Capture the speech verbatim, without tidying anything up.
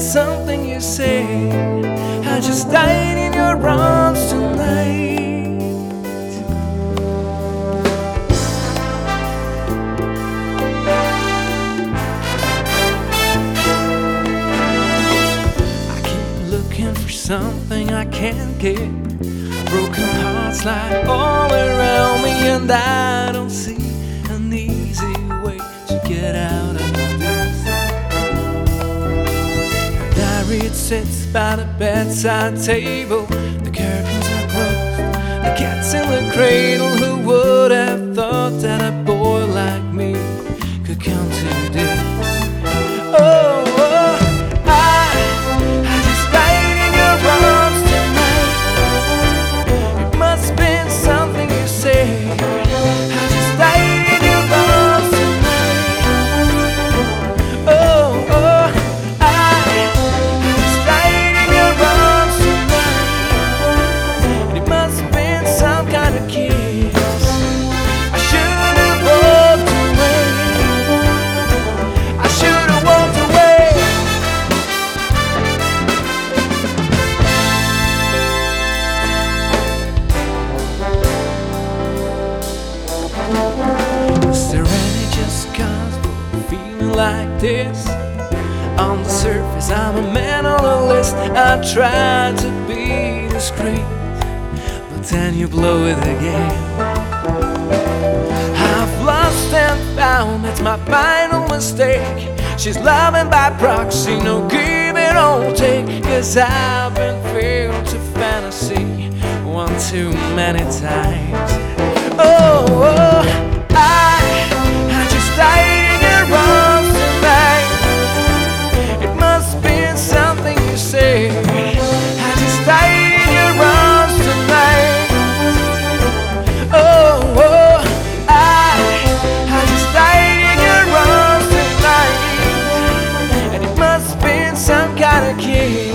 something you say. I just died in your arms tonight. I keep looking for something I can't get. Broken hearts lie all around me, and I don't see an easy way to get out of this. The diary, it sits by the bedside table. The curtains are closed, the cat's in the cradle. Who would have thought that a boy like me could come to this? Oh, oh, I, I just died in your arms tonight. It must have been something you said. I just died in your arms tonight. Oh, oh, I, I just died in your arms tonight. It must have been some kind of kiss. I should have walked away. I should have walked away. Is there any just cause for feeling like this? On the surface I'm a man on a list. I tried to be discreet, but then you blow it again. I've lost and found, it's my final mistake. She's loving by proxy, no give and don't take. Cause I've been failed to fantasy one too many times. Oh, oh, I, I just died in your arms tonight. It must have been something you said. I just died in your arms tonight. Oh, oh, I, I just died in your arms tonight. And it must have been some kind of kiss.